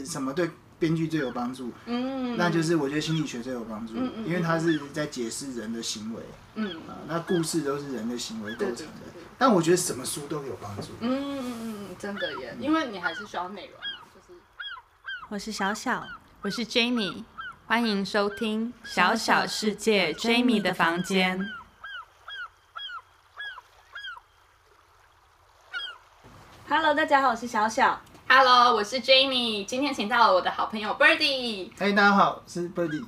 什么对编剧最有帮助？那就是我觉得心理学最有帮助，因为它是在解释人的行为。那故事都是人的行为构成的。但我觉得什么书都有帮助。 真的耶，因为你还是需要内容嘛。就是我是小小， 我是 Jamie， 欢迎收听《小小世界 Jamie 的房间》。 Hello， 大家好，我是小小。 Hello， 我是 Jamie， 今天请到了我的好朋友 Birdy。 大家好，我是 Birdy。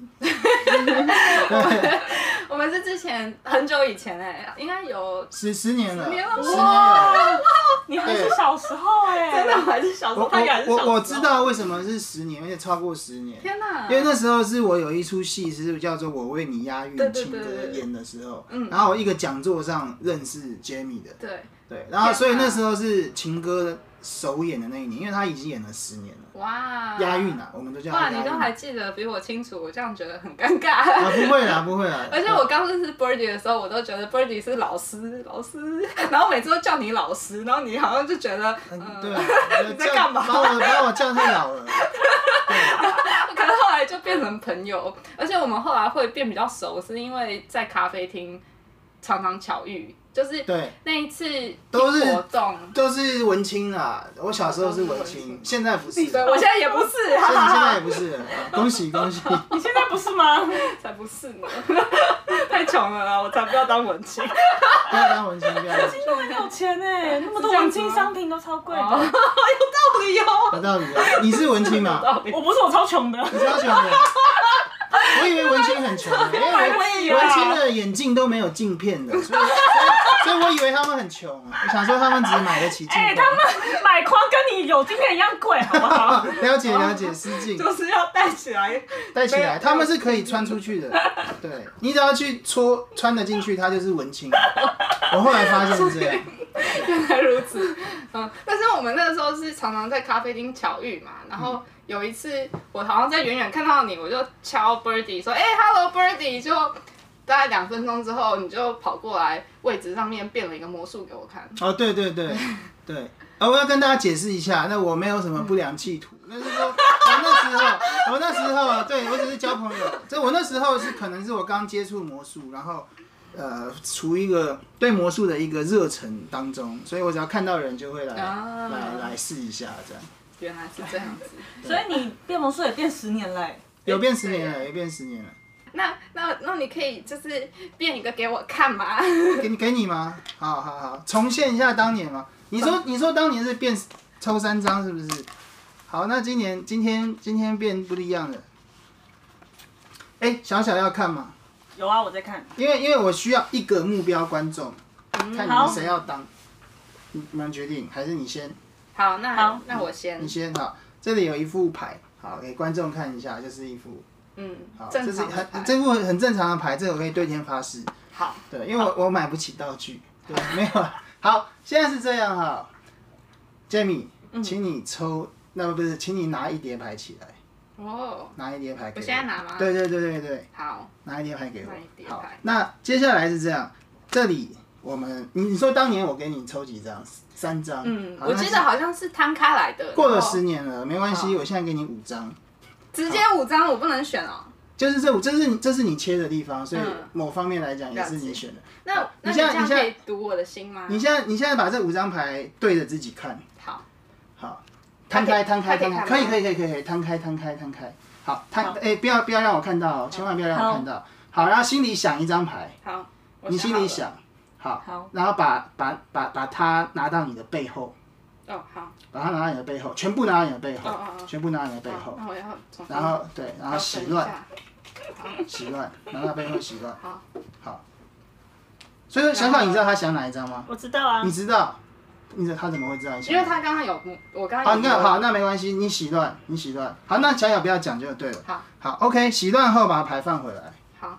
我们是之前很久以前应该有 10年了。 10年了， 哇！你还是小时候真的，我还是小时候，他也还是小时候。 我知道为什么是10年，而且超过10年。 天哪！ 因为那时候是我有一出戏是叫做《我为你押韵情歌》演的时候，然后我一个讲座上认识 Jamie 的。对，然后所以那时候是情歌首演的那一年，因为他已经演了10年了。 哇！ 押韵啊，我们都叫押韵。 哇，你都还记得比我清楚，我这样觉得很尴尬。 不会啦，不会啦。 而且我刚认识 Birdy 的时候，我都觉得 Birdy 是老师，然后每次都叫你老师，然后你好像就觉得， 对啊， 你在干嘛？ 把我叫太老了。 可是后来就变成朋友，而且我们后来会变比较熟，是因为在咖啡厅常常巧遇。就是那一次活动都是文青啦，我小时候是文青，现在不是。 对，我现在也不是。 现在也不是了，恭喜恭喜！ 你现在不是吗？ 才不是呢，太穷了啦，我才不要当文青。 不要当文青，不要。 文青都很有钱哎，那么多文青商品都超贵的。 有道理哦。 有道理哦。你是文青吗？ 我不是，我超穷的。 你超穷的。我以为文青很穷，因为文青的眼镜都没有镜片的，所以我以为他们很穷。我想说他们只买得起镜片。 他们买框跟你有镜片一样贵，好不好？ 了解了解，失敬。 就是要戴起来。 戴起来，他们是可以穿出去的。对，你只要去穿得进去，它就是文青。我后来发现是这样。 原来如此。但是我们那个时候是常常在咖啡厅巧遇嘛，然后有一次我好像在远远看到你，我就敲 Birdy 说，Hello Birdy， 就大概2分钟之后，你就跑过来位置上面变了一个魔术给我看。 对。我要跟大家解释一下，那我没有什么不良企图，那是说我那时候，对我只是交朋友。我那时候可能是我刚接触魔术，然后处于一个对魔术的一个热忱当中，所以我只要看到人就会来试一下这样。 原来是这样子。 所以你变魔术也变10年了。 有变10年了，也变10年了。 那你可以就是变一个给我看吗？ 给你吗？好，重现一下当年嘛。你说当年是变抽3张是不是？好，那今天变不一样了。小小要看吗？ 有啊，我在看。 因为我需要一个目标观众，看你们谁要当，你们决定，还是你先？ 好，那我先。 你先好，这里有一副牌，好给观众看一下，就是一副。好，这是这副很正常的牌，这个我可以对天发誓。 好。对， 因为我买不起道具，对，没有。好，现在是这样哈 ，Jamie，请你抽，不是，请你拿一叠牌起来。拿一叠牌给我。 我现在拿吗？ 对。 好。 拿一叠牌给我。好，那接下来是这样，这里你说当年我给你抽几张？3张。 我记得好像是摊开来的。 过了10年了，没关系，我现在给你5张。 直接5张，我不能选哦。 就是这是你切的地方，所以某方面来讲也是你选的。 那你这样可以读我的心吗？ 你现在把这5张牌对着自己看。好，摊开，可以，摊开。好，不要让我看到，千万不要让我看到。好，然后心里想一张牌。 好， 你心里想。好，然后把它拿到你的背后。 好。 把它拿到你的背后，全部拿到你的背后，全部拿到你的背后。然后然后洗乱，拿到背后洗乱。好。所以小小，你知道他想哪一张吗？ 我知道啊。 你知道？他怎么会知道？ 因为他刚刚有，我刚刚。 好，你看，好，那没关系，你洗乱。好，那小小不要讲就对了。好 ，OK， 洗乱后把牌放回来。 好。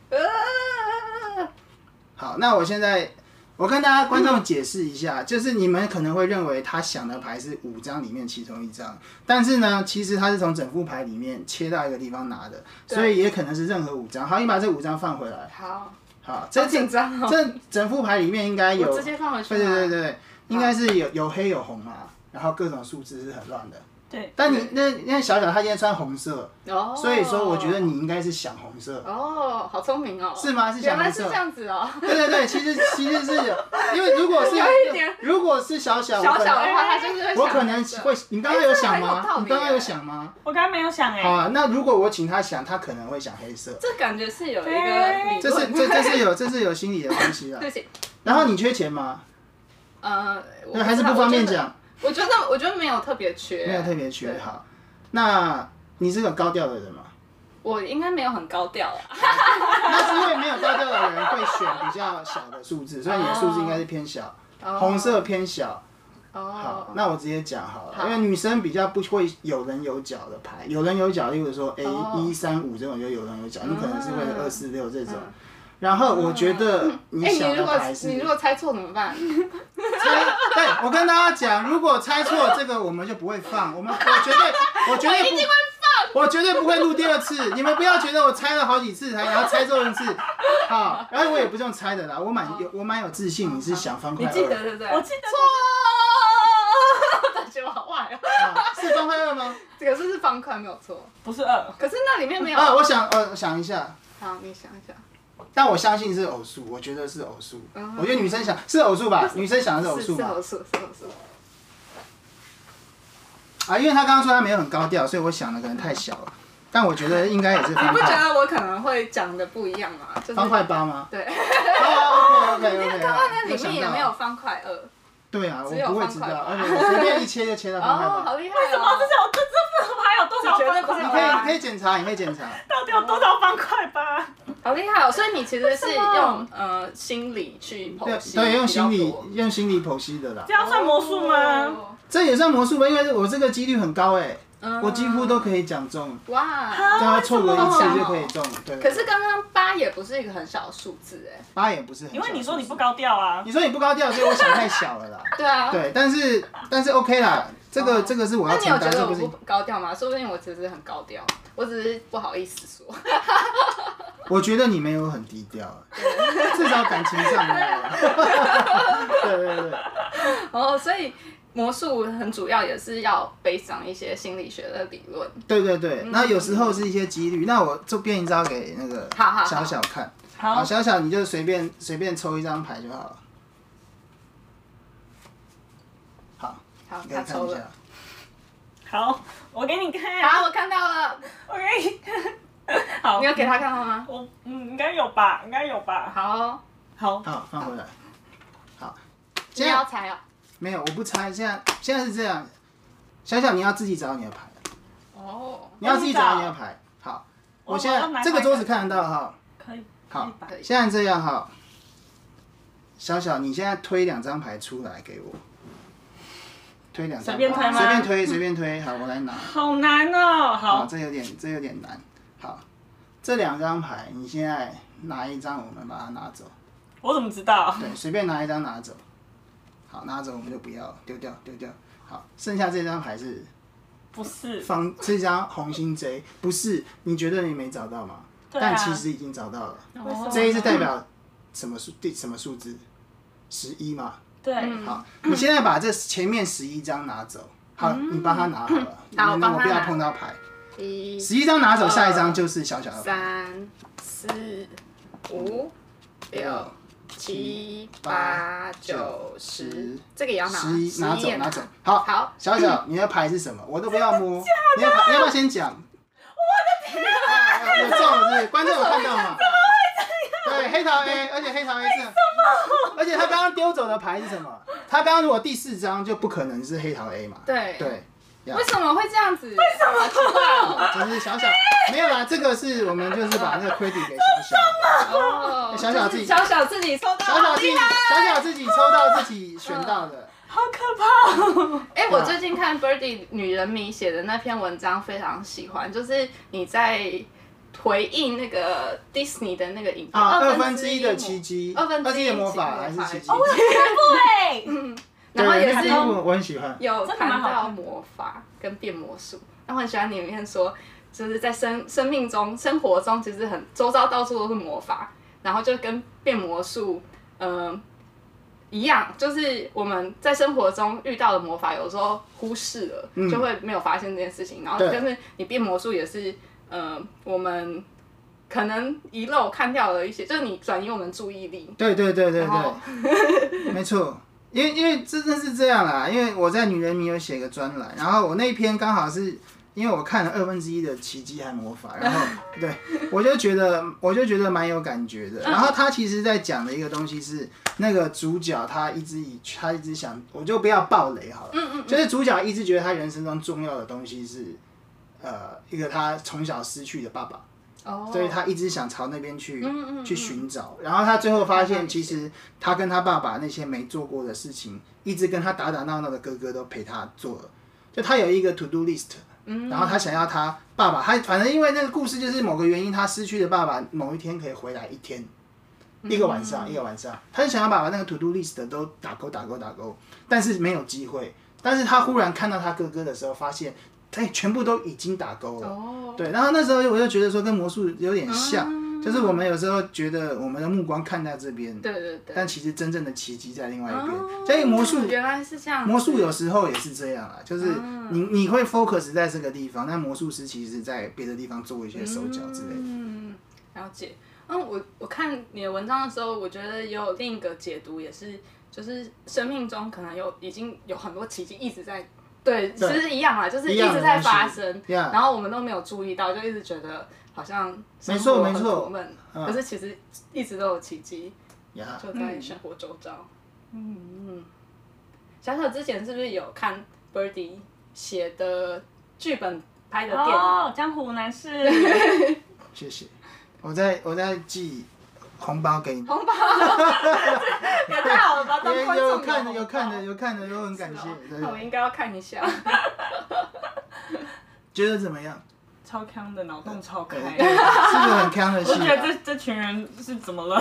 好，那我跟大家观众解释一下，就是你们可能会认为他想的牌是5张里面其中1张，但是呢，其实他是从整副牌里面切到一个地方拿的，所以也可能是任何5张。好，你把这5张放回来。好，这整副牌里面应该有。 我直接放回去。 对，应该是有黑有红嘛，然后各种数字是很乱的。 对。 但你那小小他今天穿红色， 哦， 所以说我觉得你应该是想红色。 哦，好聪明哦。 是吗？是想红色？ 原来是这样子哦。 对，其实是因为如果是如果是小小的话，他就是会想我可能会。你刚刚有想吗？ 你刚刚有想吗？ 我刚刚没有想好啊，那如果我请他想，他可能会想黑色。 这感觉是有一个理论， 这是有心理的东西啦。 对不起。 然后你缺钱吗？还是不方便讲。 我觉得没有特别缺。 没有特别缺，好。那你是个高调的人吗？ 我应该没有很高调啦。 那是因为没有高调的人会选比较小的数字，所以你的数字应该是偏小，红色偏小。好，那我直接讲好了，因为女生比较不会有人有角的牌，有人有角，例如说 A135这种就有人有角，你可能是会246这种。然后我觉得你想的牌是， 你如果猜错怎么办？ 对，我跟大家讲，如果猜错这个我们就不会放，我绝对一定会放， 我绝对不会录第二次，你们不要觉得我猜了好几次然后猜错一次，好，然后我也不是用猜的啦，我蛮有自信，你是想方块2， 你记得对不对？ 我记得错，感觉我好坏哦。 是方块2吗？ 这个是方块没有错， 不是2， 可是那里面没有。 我想一下。 好，你想一下。 但我相信是偶数，我觉得是偶数。我觉得女生想是偶数吧，女生想的是偶数吧。 是偶数。 因为他刚刚说他没有很高调，所以我想的可能太小了。但我觉得应该也是方块。 你不觉得我可能会讲的不一样吗？ 方块8吗？ 对。 OK。 因为刚刚那里面也没有方块2。 对啊，我不会知道，而且我随便一切就切到方块8。 好厉害！ 为什么这副牌有多少方块？ 你可以检查， 到底有多少方块8？ 好厉害哦！所以你其实是用心理去剖析， 对，用心理剖析的啦。 这样算魔术吗？ 这也算魔术吧，因为我这个几率很高哎，我几乎都可以讲中。 哇！ 只要错过一次就可以中，对。 可是刚刚8也不是一个很小的数字哎。 8也不是很小。 因为你说你不高调啊。 你说你不高调，所以我想太小了啦。 对啊。 对，但是 OK 啦，这个是我要承担。 那你有觉得我不高调吗？说不定我只是很高调，我只是不好意思说。 我觉得你没有很低调，至少感情上没有。对。 所以魔术很主要也是要背上一些心理学的理论。 对，那有时候是一些几率。那我就变一招给那个小小看。好，小小你就随便抽一张牌就好了。好，你可以看一下。 好，我给你看。 好，我看到了。 我给你看。好， 你有给他看到吗？ 我应该有吧。 好， 放回来。好， 你要猜哦。 没有，我不猜。现在是这样，小小你要自己找你的牌。你要自己找你的牌。好，我现在这个桌子看得到哈。 可以。 好，现在这样哈。小小，你现在推2张牌出来给我。推2张。 随便推吗？ 随便推。好，我来拿。 好难哦。好， 这有点难。好，这2张牌，你现在拿一张，我们把它拿走。 我怎么知道？ 对，随便拿一张拿走。好，拿走我们就不要丢掉。好，剩下这张牌是？ 不是。 这张红心 J 不是？你觉得你没找到吗？但其实已经找到了。J 是代表什么数字？11嘛。 对。 好，你现在把这前面11张拿走。好，你帮他拿好了。 好， 我不要碰到牌。11张拿走，下一张就是小小的牌。 3、4、5、6、7、8、9、10，这个也要拿。 11拿走。好，小小，你的牌是什么？我都不要摸。你要不要先讲？我的天！有中了是不是？观众有看到吗？对，黑桃 A， 而且黑桃 A 是什么？而且他刚刚丢走的牌是什么？他刚刚如果第4张就不可能是黑桃 A 嘛？ 对。 为什么会这样子？为什么？奇怪哦。 就是小小没有啦，这个是我们就是把那个 credit 给小小。小小自己抽到。 小小自己抽到自己选到的。 好可怕哦！ 我最近看 Birdy 女人迷写的那篇文章非常喜欢，就是你在回应那个 Disney 的那个影片 ，1/2的奇迹，2/2的魔法还是奇迹？ 我有看过然后也是我很喜欢， 有谈到魔法跟变魔术，然后很喜欢里面说，就是在生命中、生活中，其实周遭到处都是魔法，然后就跟变魔术， 一样，就是我们在生活中遇到的魔法，有时候忽视了，就会没有发现这件事情。然后，但是你变魔术也是，我们可能遗漏看掉了一些，就是你转移我们注意力。 对，没错。因为真的是这样啦，因为我在女人迷有写个专栏，然后我那一篇刚好是因为我看了1/2的奇迹和魔法，然后对我就觉得蛮有感觉的。然后他其实在讲的一个东西是那个主角他一直想，我就不要爆雷好了，就是主角一直觉得他人生中重要的东西是一个他从小失去的爸爸。所以他一直想朝那边去寻找，然后他最后发现，其实他跟他爸爸那些没做过的事情，一直跟他打打闹闹的哥哥都陪他做了。就他有一个 to do list，然后他想要他爸爸，反正因为那个故事就是某个原因，他失去的爸爸某一天可以回来一天，一个晚上，他就想要把那个 to do list 都打勾，但是没有机会。但是他忽然看到他哥哥的时候，发现。全部都已经打勾了，对，然后那时候我就觉得说跟魔术有点像，就是我们有时候觉得我们的目光看在这边， 对， 但其实真正的奇迹在另外一边。所以魔术原来是这样， 魔术有时候也是这样啊，就是你会 focus 在这个地方，但魔术师其实在别的地方做一些手脚之类的。 了解。我看你的文章的时候，我觉得也有另一个解读，也是就是生命中可能已经有很多奇迹一直在。对，其实一样啦，就是一直在发生，然后我们都没有注意到，就一直觉得好像生活很苦闷，可是其实一直都有奇迹，就在生活周遭。小小之前是不是有看 Birdy 写的剧本拍的电影？ 哦，江湖男士。 谢谢，我在寄红包给你。 红包也太好了吧！当观众有看的都很感谢。 那我应该要看一下。 觉得怎么样？ 超强的脑洞超开， 是个很强的戏。 我觉得这群人是怎么了？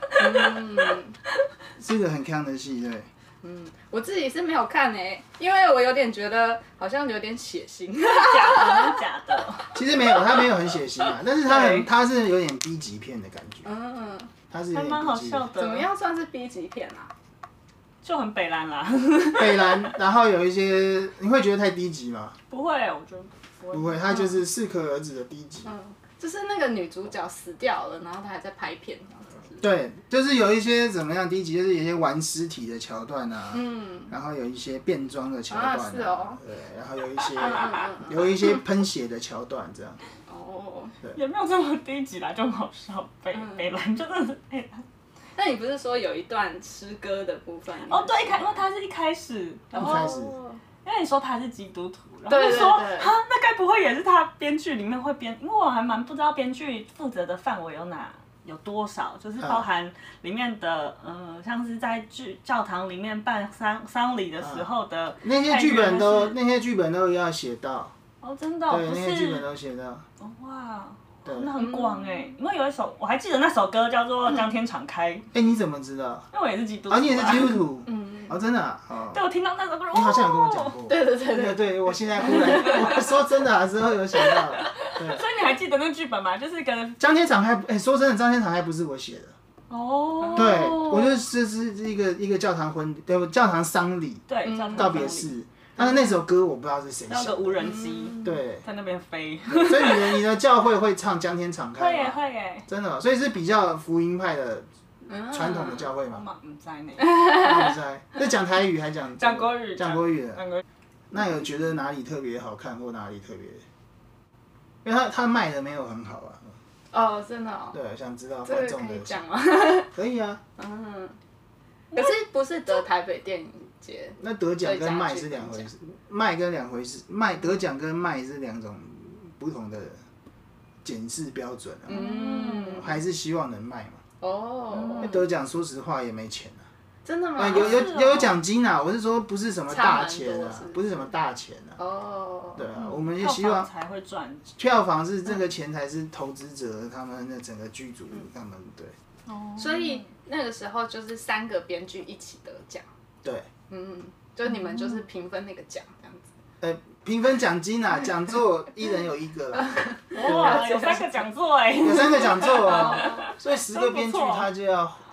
是个很强的戏，对。 我自己是没有看因为我有点觉得好像有点血腥。 假的。 其实没有，他没有很血腥啊，但是他是有点 B 级片的感觉。他是有点 B 级片。 还蛮好笑的。 怎么样算是 B 级片啊？ 就很北蓝啦。 北蓝，然后有一些你会觉得太低级吗？ 不会，我觉得不会，他就是适可而止的低级。 就是那个女主角死掉了，然后她还在拍片。 对，就是有一些怎么样低级，就是有一些玩尸体的桥段啊，然后有一些变装的桥段啊，对，然后有一些喷血的桥段这样。 对，也没有这么低级啦，就很好笑。北蓝真的是北蓝。 那你不是说有一段诗歌的部分？ 对，因为他是一开始，然后因为你说他是基督徒，然后就说那该不会也是他编剧里面会编？因为我还蛮不知道编剧负责的范围有多少，就是包含里面的像是在教堂里面办丧礼的时候的那些剧本都要写到。 真的对，那些剧本都写到。 哇，那很广因为有一首我还记得那首歌叫做《江天敞开》。 你怎么知道？ 因为我也是基督徒。 你也是基督徒。真的。 对，我听到那首歌， 你好像有跟我讲过。 对， 我现在忽然我说真的之后有想到。 所以你还记得那剧本吗？就是跟江天敞开，说真的，江天敞开不是我写的。对，我就是一个教堂教堂丧礼， 对， 告别式。但是那首歌我不知道是谁写的。 那个无人机， 对， 在那边飞。 所以你的教会会唱江天敞开吗？ 会耶。 真的，所以是比较福音派的传统的教会吗？ 不知道呢。 不知道，是讲台语还讲国语？ 讲国语的。那有觉得哪里特别好看或哪里特别？因为他卖的没有很好啊。真的。 对，想知道观众的。 可以讲吗？ 可以啊。 可是不是得台北电影节？ 那得奖跟卖是两回事，得奖跟卖是两种不同的检视标准啊。还是希望能卖嘛。得奖说实话也没钱啊。 真的吗？ 有奖金啊，我是说不是什么大钱啊，不是什么大钱啊。对啊，我们也希望才会赚。 票房是这个钱才是投资者他们的整个剧组他们对。 所以那个时候就是3个编剧一起得奖。 对。 就你们就是平分那个奖这样子。 平分奖金啊，讲座一人有1个啦。 哇，有3个讲座有3个讲座所以10个编剧他就要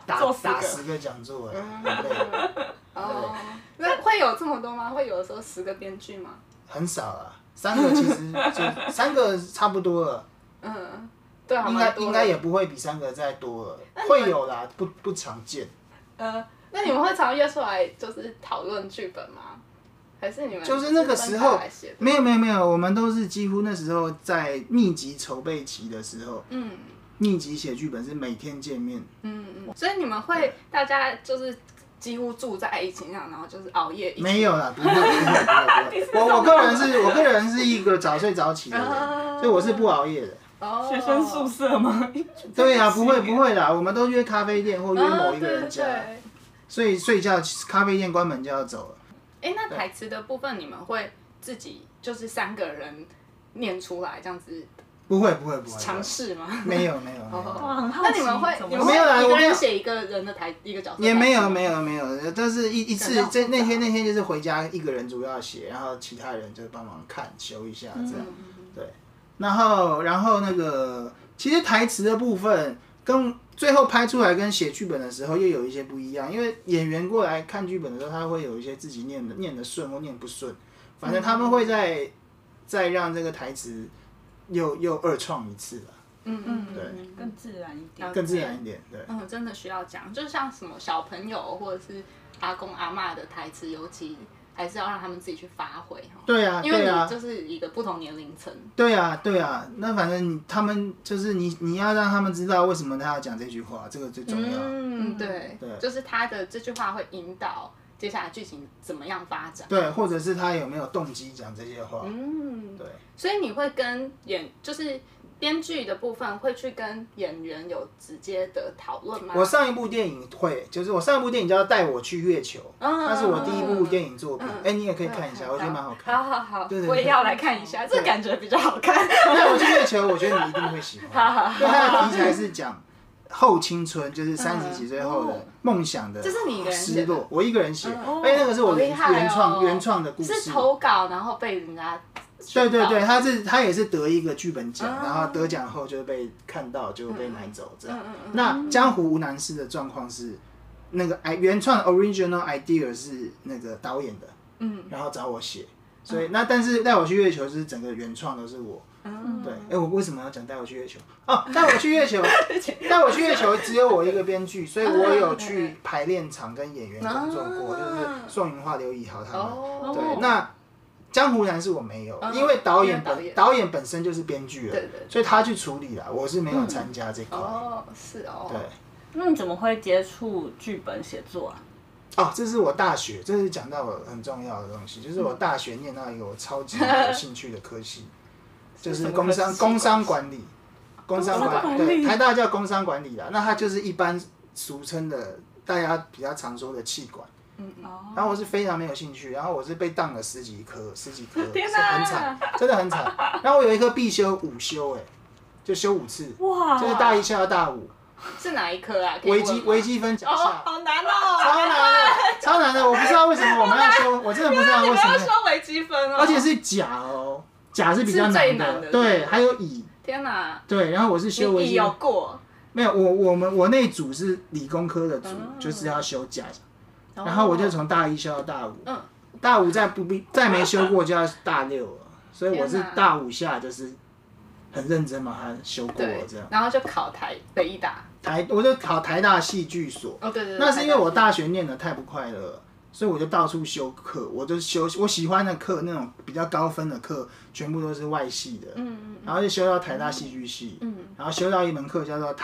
打做10个 10个讲座，很累， 哦，那会有这么多吗？会有的时候10个编剧吗？ 很少啊，3个其实就3个差不多了。 对啊， 应该也不会比3个再多了，会有啦，不常见。 那你们会常约出来就是讨论剧本吗？还是你们就是那个时候没有，我们都是几乎那时候在密集筹备期的时候，密集写剧本是每天见面。 所以你们会大家就是几乎住在一起那样，然后就是熬夜一起。 没有啦，不会。我个人是一个早睡早起的人，所以我是不熬夜的。 学生宿舍吗？ 对啊，不会啦，我们都约咖啡店或约某一个人家，所以睡觉咖啡店关门就要走了。 那台词的部分你们会自己就是3个人念出来这样子？ 不会。 尝试吗？ 没有。 哇，很好奇。 那你们会没有啦， 一个人写一个人的一个角色？ 也没有，但是一次那天就是回家一个人主要写，然后其他人就帮忙看修一下这样。对，然后那个其实台词的部分跟最后拍出来跟写剧本的时候又有一些不一样，因为演员过来看剧本的时候，他会有一些自己念的顺或念不顺，反正他们会再让这个台词又二创一次了。对， 更自然一点。 更自然一点，对。 真的需要讲，就像什么小朋友或者是阿公阿嬷的台词，尤其还是要让他们自己去发挥。 对啊， 因为你就是一个不同年龄层。 对啊，那反正他们就是你要让他们知道为什么他要讲这句话，这个最重要。 对，就是他的这句话会引导接下来剧情怎么样发展。 对，或者是他有没有动机讲这些话。对。 所以你会跟就是编剧的部分会去跟演员有直接的讨论吗？ 我上一部电影会，就是我上一部电影叫《带我去月球》，那是我第一部电影作品。你也可以看一下，我觉得蛮好看。 好，我也要来看一下，这感觉比较好看。 带我去月球，我觉得你一定会喜欢。因为它的题材是讲后青春，就是30几岁后的梦想的失落。 这是你一个人写的？ 我一个人写，而且那个是我原创的故事。 是投稿，然后被人家。 对，他也是得一个剧本奖，然后得奖后就被看到，就被买走这样。那江湖无难事的状况是，那个原创 original idea 是那个导演的，然后找我写，所以但是带我去月球是整个原创都是我。对，我为什么要讲带我去月球？带我去月球只有我一个编剧，所以我有去排练场跟演员工作过，就是宋云画、刘以豪他们。对，那。江湖男是我没有，因为导演本身就是编剧了，所以他去处理了，我是没有参加这块。 是哦。 对。 那你怎么会接触剧本写作啊？ 这是我大学，这是讲到我很重要的东西，就是我大学念到一个我超级有兴趣的科系，就是工商管理。对，台大叫工商管理啦，那它就是一般俗称的大家比较常说的企管。然后我是非常没有兴趣，然后我是被当了十几科，是很惨，真的很惨。然后我有一科必修5修，就修5次，哇，就是大1下到大5。 是哪一科啊？ 微积分脚下， 好难哦， 超难的，我不知道为什么我们要修，我真的不知道为什么。 你们要修微积分哦， 而且是甲哦，甲是比较难的，对，还有乙。 天哪！ 对，然后我是修微积分。 乙有过？ 没有，我那组是理工科的组，就是要修甲。然后我就从大1修到大5，大5再没修过就要大6了，所以我是大5下就是很认真把它修过了这样。 然后就考北艺大， 我就考台大戏剧所。 对。 那是因为我大学念得太不快乐了，所以我就到处修课，我就修我喜欢的课，那种比较高分的课，全部都是外系的。然后就修到台大戏剧系，然后修到一门课叫做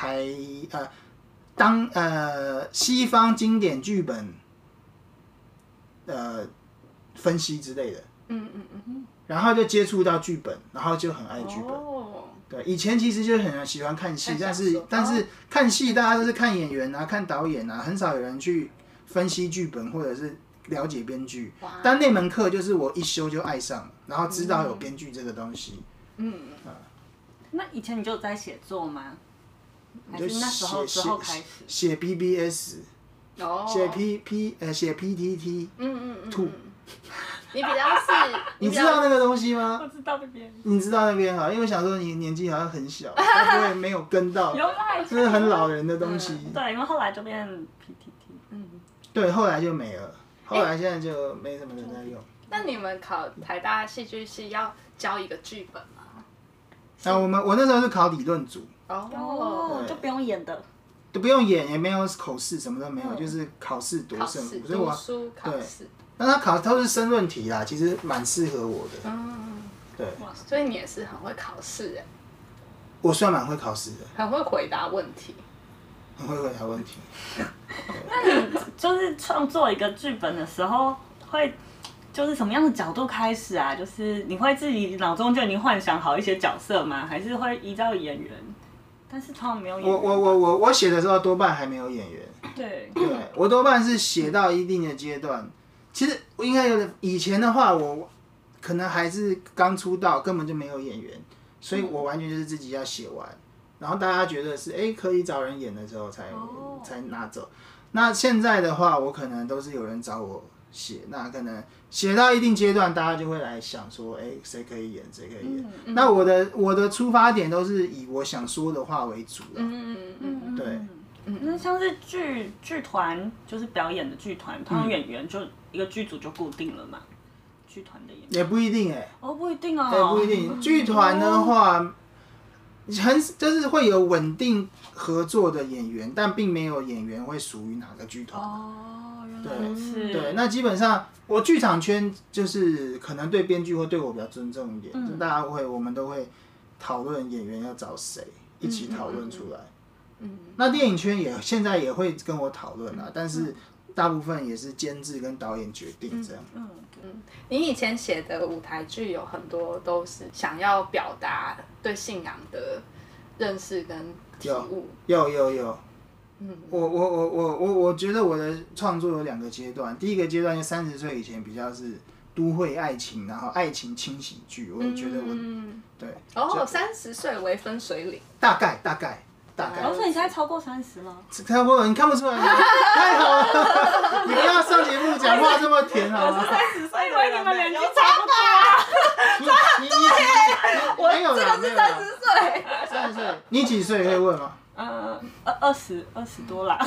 西方经典剧本。分析之类的，然后就接触到剧本，然后就很爱剧本。对，以前其实就很喜欢看戏，但是看戏大家都是看演员啊、看导演啊，很少有人去分析剧本或者是了解编剧。但那门课就是我一修就爱上了，然后知道有编剧这个东西。 那以前你就在写作吗？还是那时候开始写 BBS？写 PTT， 你比较是， 你知道那个东西吗？ 我知道那边你知道那边好，因为我想说你年纪好像很小，会不会没有跟到？ 有啦， 这是很老人的东西。 对，因为后来就变 PTT， 对，后来就没了，后来现在就没什么人在用。 那你们考台大戏剧系要教一个剧本吗？ 那我那时候是考理论组， 哦， 对就不用演的。 都不用演，也没有口试，什么都没有，就是考试夺考试、 胜负。所以我读书、考试。 那他考都是申论题啦，其实蛮适合我的。对， 所以你也是很会考试哎。 我算蛮会考试的， 很会回答问题。 很会回答问题。 那你就是创作一个剧本的时候，会就是什么样的角度开始啊？就是你会自己脑中就已经幻想好一些角色吗？还是会依照演员？但是通常没有演员。 我写的时候多半还没有演员。 对， 我多半是写到一定的阶段。其实应该有以前的话，我可能还是刚出道，根本就没有演员，所以我完全就是自己要写完，然后大家觉得是可以找人演的时候才拿走。那现在的话，我可能都是有人找我写，那可能写到一定阶段，大家就会来想说，谁可以演，谁可以演。那我的出发点都是以我想说的话为主的。对。 那像是剧团，就是表演的剧团，通常演员就一个剧组就固定了嘛。剧团的演员也不一定不一定哦。 也不一定。剧团的话，就是会有稳定合作的演员，但并没有演员会属于哪个剧团。 原来如此。 对，那基本上我剧场圈就是可能对编剧会对我比较尊重一点，就大家我们都会讨论演员要找谁，一起讨论出来。那电影圈现在也会跟我讨论啦，但是大部分也是监制跟导演决定这样。 你以前写的舞台剧有很多都是想要表达对信仰的认识跟体悟。 有。我觉得我的创作有2个阶段，第一个阶段就30岁以前比较是都会爱情，然后爱情轻喜剧，我也觉得对。 30岁为分水岭。 大概。 所以你现在超过30了。 差不多，你看不出来吗？太好了，你不要上节目讲话这么甜好吗？ 我以为你们年纪差不多啊。 你没有啦，没有啦。 30岁。 30岁，你几岁可以问吗 ？20多啦。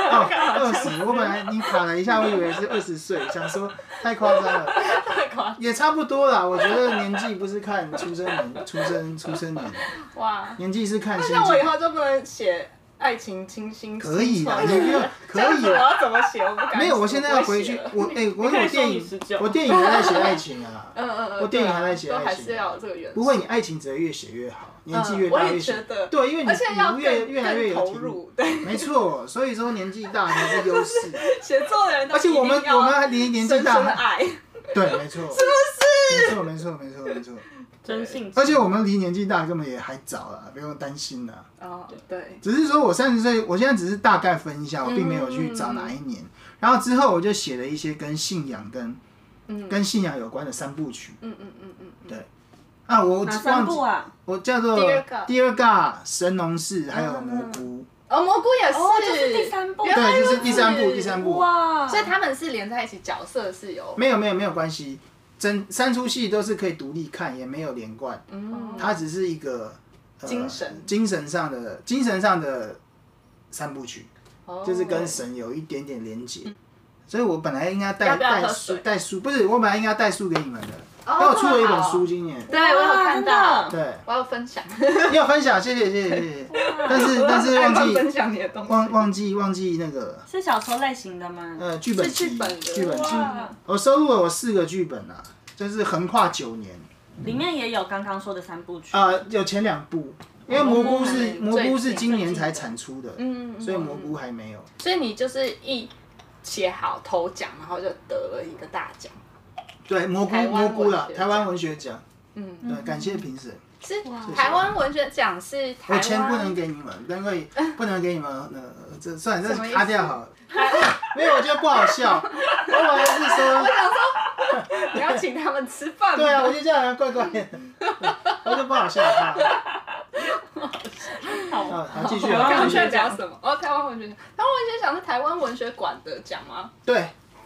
20，我本来你卡了一下，我以为是20岁，想说太夸张了。也差不多啦，我觉得年纪不是看出生年。 哇。 年纪是看心境。 那我以后就不能写爱情清新。 可以啦，你不用，可以啦。我要怎么写？我不敢写。 没有，我现在要回去，我电影还在写爱情啊。我电影还在写爱情。 都还是要有这个元素。 不会，你爱情只会越写越好，年纪越大越写。对，因为你越来越有投入。对。 没错，所以说年纪大才是优势。 写作的人都而且我们还离年纪大。 深深的爱。 对，没错。是不是？没错。 真性情。 而且我们离年纪大根本也还早啦，不用担心啦。 对。 只是说我30岁，我现在只是大概分一下，我并没有去找哪一年。然后之后我就写了一些跟信仰跟信仰有关的3部曲。对。我哪3部啊？ 我叫做第二个神农氏，还有蘑菇。 蘑菇也是。 这是第3部。 对，这是第三部。 哇。所以他们是连在一起，角色是有。 没有关系。3出戏都是可以独立看，也没有连贯。它只是一个精神上的3部曲，就是跟神有一点点连结。所以我本来应该带书，不是，我本来应该带书给你们的。因为我出了一本书，今年。 对，我有看到。 对。 我要分享。 你有分享，谢谢。但是忘记分享你的东西。忘记那个。 是小说类型的吗？ 剧本集。我收录了我4个剧本啊，就是横跨9年。 里面也有刚刚说的3部曲。 有前2部，因为蘑菇是今年才产出的，所以蘑菇还没有。 所以你就是一写好头奖，然后就得了一个大奖。 对，蘑菇了，台湾文学奖。对，感谢评审。 是台湾文学奖是台湾。 我钱不能给你们，因为不能给你们，这算了，这卡掉好了。没有，我觉得不好笑。我本来是说， 我想说你要请他们吃饭。 对啊，我觉得这样怪怪的，我就不好笑。好，继续。 刚刚在讲什么？台湾文学奖是台湾文学馆的奖吗？ 对。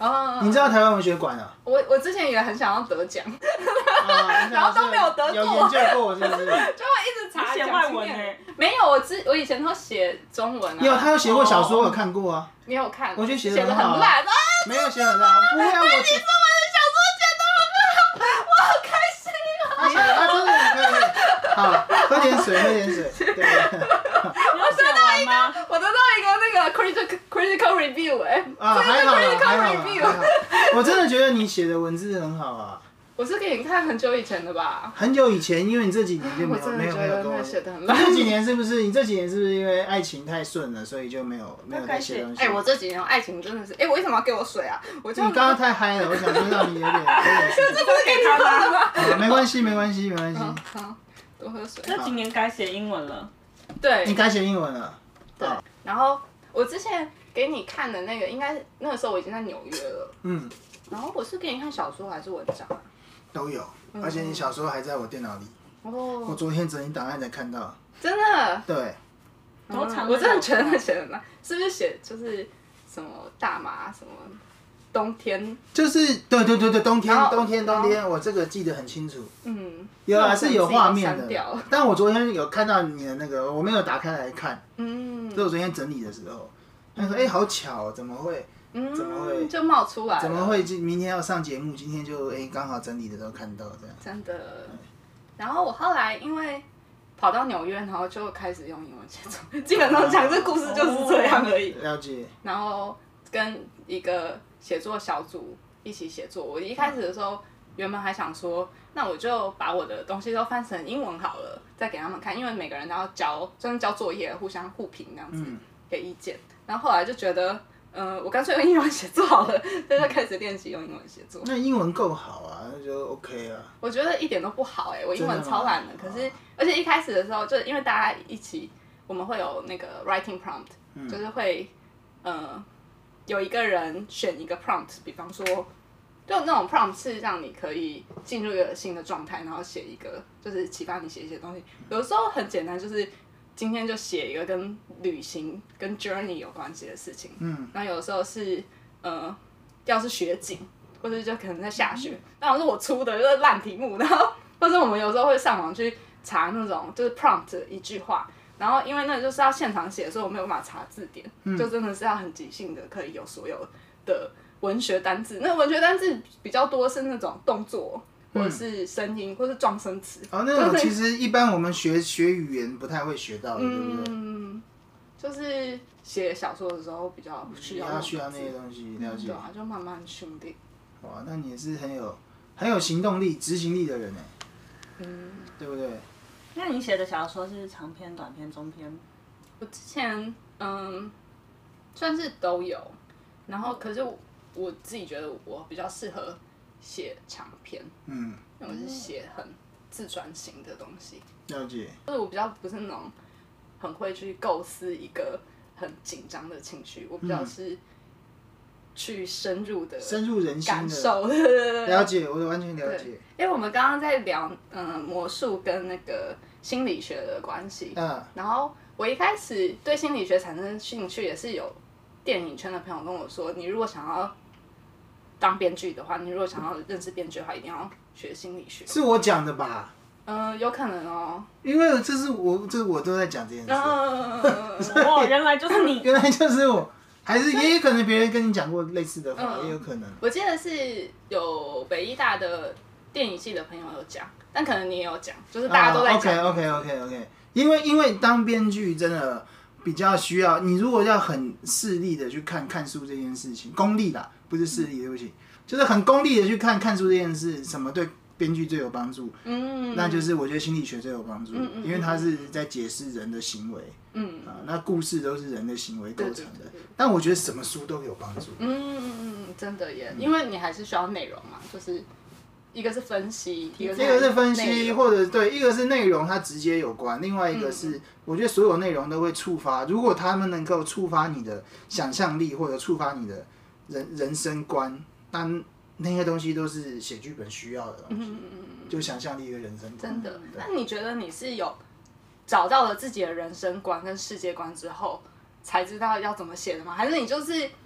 哦， 你知道台湾文学馆啊？ 我之前也很想要得奖， 啊， 然后都没有得过有研究过是不是？ 就会一直查写奖金外文欸面。没有，我以前都写中文啊。 有，他有写过小说，我有看过啊。 你有看？ 我觉得写写得很好啊很烂啊！ 没有写很烂，不会啊，我你说我的小说写得很好，我好开心啊！ 他写的，他真的很可以。好，喝点水，喝点水。对， 你有写完吗？ 我得到一个那个 critical review 啊， 这个还好啦， critical 还好啦， review 还好。我真的觉得你写的文字很好啊。 我是给你看很久以前的吧？ 很久以前，因为你这几年就我真的觉得那没有跟我写得很烂。 你这几年是不是？你这几年是不是因为爱情太顺了，所以就没有再写东西？ 我这几年爱情真的是，我为什么要给我水啊？我就你刚刚太嗨了，我想说让你有点。 这不是给他的吗？ 好，没关系，没关系，没关系。 好，多喝水。 这今年该写英文了。 对， 你该写英文了。 对。然后我之前给你看的那个，应该那个时候我已经在纽约了。 嗯。 然后我是给你看小说还是文章啊？ 都有，而且你小说还在我电脑里。 哦。 我昨天整理档案才看到。 真的。 对。 多长？ 我真的觉得写的烂，是不是写就是什么大麻什么冬天？ 就是对，冬天，我这个记得很清楚。 嗯。 有啊，是有画面的。 但我昨天有看到你的那个，我没有打开来看。 嗯。 是我昨天整理的时候，他说：“好巧，怎么会？怎么会就冒出来？ 怎么会明天要上节目？今天就刚好整理的时候看到这样。” 真的。然后我后来因为跑到纽约，然后就开始用英文写作，基本上讲这故事就是这样而已。 了解。 然后跟一个写作小组一起写作。我一开始的时候，原本还想说，那我就把我的东西都翻成英文好了，再给他们看，因为每个人都要交作业，互相互评这样子，给意见。然后后来就觉得，我干脆用英文写作好了，所以就开始练习用英文写作。 那英文够好啊，那就 OK 啊。 我觉得一点都不好我英文超烂的。可是，而且一开始的时候，就是因为大家一起，我们会有那个 writing prompt，就是会，有一个人选一个 prompt， 比方说，就那种 prompt 是让你可以进入一个新的状态，然后写一个就是启发你写一些东西。有的时候很简单，就是今天就写一个跟旅行、跟 journey 有关系的事情。然后有的时候是要是雪景，或者就可能在下雪，那是我出的就是烂题目，然后或者我们有时候会上网去查那种就是 prompt 一句话。然后因为那就是要现场写，所以我没有办法查字典，就真的是要很即兴的，可以有所有的文学单字。那文学单字比较多是那种动作，或者是声音，或是状声词。 那种其实一般我们学语言不太会学到的，对不对？ 就是写小说的时候比较需要那些东西，了解。 对啊，就慢慢训练。 哇，那你也是很有行动力、执行力的人对不对？ 那你写的小说是长篇、短篇、中篇？ 我之前算是都有，然后可是我自己觉得我比较适合写长篇，因为我是写很自传型的东西。 了解。 就是我比较不是那种很会去构思一个很紧张的情绪，我比较是去深入人心的感受。 了解，我完全了解。 因为我们刚刚在聊魔术跟那个心理学的关系，然后我一开始对心理学产生兴趣也是有电影圈的朋友跟我说，你如果想要当编剧的话，你如果想要认识编剧的话，一定要学心理学。 是我讲的吧？ 有可能哦。 因为这是我都在讲这件事。 哦，原来就是你。 原来就是我。还是也有可能别人跟你讲过类似的话，也有可能。 我记得是有北医大的电影系的朋友有讲，但可能你也有讲，就是大家都在讲。 OK。因为当编剧真的比较需要，你如果要很势利的去看书这件事情，功利啦，不是势利，对不起，就是很功利的去看书这件事，什么对编剧最有帮助？那就是我觉得心理学最有帮助，因为它是在解释人的行为。那故事都是人的行为构成的，但我觉得什么书都有帮助。 真的耶，因为你还是需要内容嘛，就是一个是分析，一个是分析，或者对，一个是内容它直接有关，另外一个是我觉得所有内容都会触发，如果他们能够触发你的想象力或者触发你的人生观，那些东西都是写剧本需要的东西，就想象力跟人生观。 真的，那你觉得你是有找到了自己的人生观跟世界观之后，才知道要怎么写的吗？还是你就是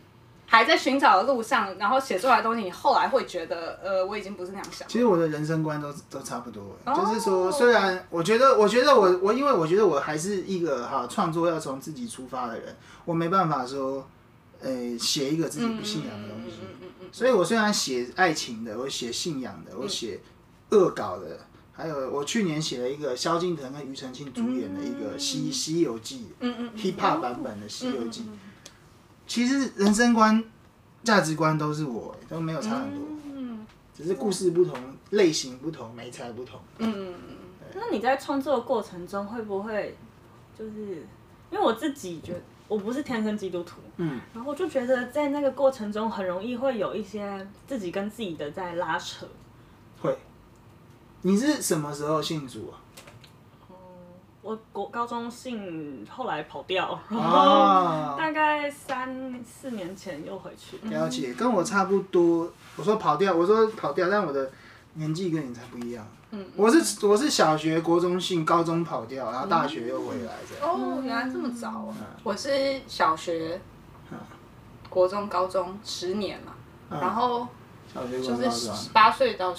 还在寻找的路上，然后写出来的东西，你后来会觉得，我已经不是那样想。 其实我的人生观都差不多，就是说，虽然我觉得我因为我觉得我还是一个创作要从自己出发的人，我没办法说，写一个自己不信仰的东西。所以我虽然写爱情的，我写信仰的，我写恶搞的，还有我去年写了一个萧敬腾跟庾澄庆主演的一个西游记，hip hop 版本的西游记。其实人生观、价值观都是我，都没有差很多，只是故事不同、类型不同、媒材不同。 那你在创作的过程中会不会就是因为我自己觉得我不是天生基督徒，然后我就觉得在那个过程中很容易会有一些自己跟自己的在拉扯。 会，你是什么时候信主啊？ 我高中信，后来跑掉，然后大概3、4年前又回去。 了解，跟我差不多。我说跑掉，但我的年纪跟你才不一样。我是小学、国中信，高中跑掉，然后大学又回来这样。 哦，原来这么早啊！我是小学、国中、高中10年嘛，然后就是18岁到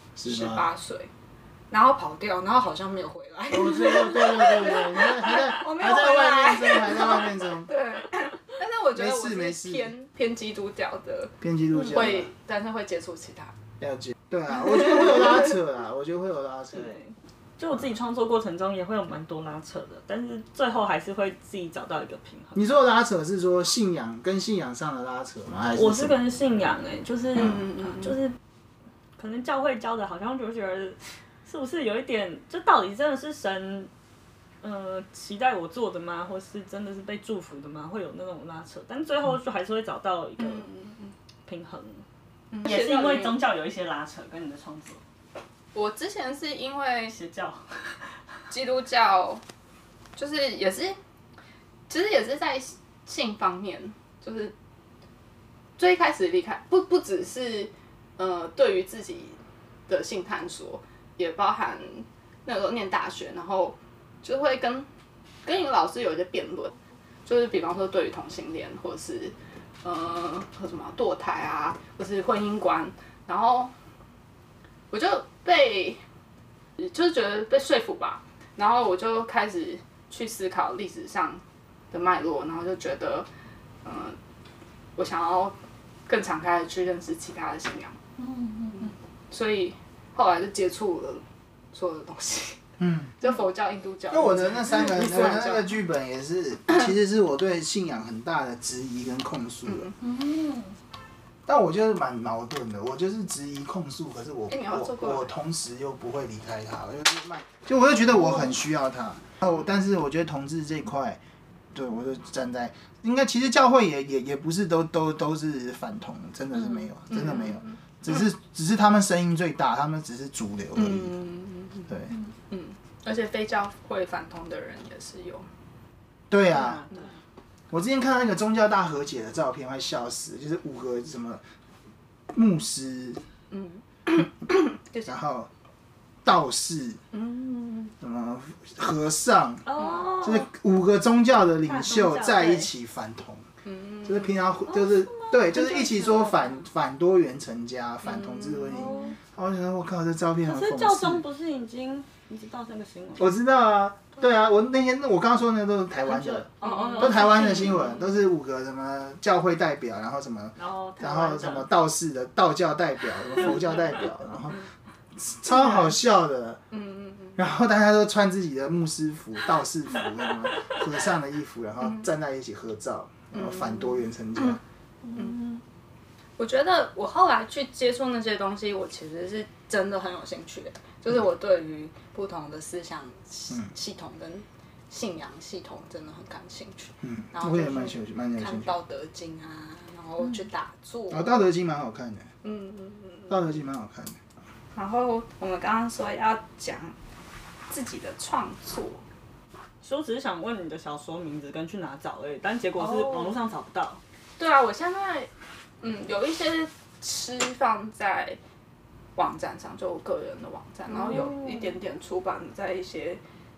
18岁。然后跑掉，然后好像没有回来。 对，你还在外面中。 对，但是我觉得我是偏基督教的，但是会接触其他。 了解。对啊，我觉得会有拉扯啦，对， 就我自己创作过程中也会有蛮多拉扯的，但是最后还是会自己找到一个平衡。 你说的拉扯是说信仰跟信仰上的拉扯吗？还是我是跟信仰就是可能教会教的，好像就觉得。是不是有一点？这到底真的是神，期待我做的吗？或是真的是被祝福的吗？会有那种拉扯，但最后就还是会找到一个平衡。也是因为宗教有一些拉扯，跟你的创作。 我之前是因为邪教、 基督教，就是其实也是在性方面，就是最开始离开不只是对于自己的性探索。也包含那个时候念大学，然后就会跟一个老师有一些辩论，就是比方说对于同性恋，或者是和什么堕胎啊，或是婚姻观，然后我就就是觉得被说服吧，然后我就开始去思考历史上的脉络，然后就觉得我想要更敞开的去认识其他的信仰，所以。后来就接触了所有的东西，就佛教、印度教。 因为我的那3个，我的那个剧本也是，其实是我对信仰很大的质疑跟控诉但我就是蛮矛盾的，我就是质疑控诉，可是我同时又不会离开它，我就觉得我很需要它。但是我觉得同志这一块，对我就站在，应该其实教会也不是都是反同，真的是没有，真的没有。只是他们声音最大，他们只是主流而已。对。 而且非教会反同的人也是有。 对啊。我之前看到那个宗教大和解的照片，快笑死，就是5个什么牧师，然后道士，什么和尚，就是5个宗教的领袖在一起反同。就是平常就是对，就是一起说反多元成家，反同志婚姻。我想说，我靠，这照片很讽刺。 可是教宗不是已经你知道这个新闻？ 我知道啊，对啊，我刚刚说的那都是台湾的，都台湾的新闻，都是5个什么教会代表，然后什么，然后什么道士的道教代表，什么佛教代表，然后超好笑的。然后大家都穿自己的牧师服、道士服、什么和尚的衣服，然后站在一起合照。然后反多元成家。 我觉得我后来去接触那些东西，我其实是真的很有兴趣的。就是我对于不同的思想系统跟信仰系统真的很感兴趣。然后我也蛮有兴趣。看 《道德经》啊，然后去打坐。 《道德经》蛮好看的。《道德经》蛮好看的。 然后我们刚刚说要讲自己的创作。 所以我只是想问你的小说名字跟去哪找而已，但结果是网络上找不到。 对啊，我现在有一些诗放在网站上，就我个人的网站，然后有一点点出版在一些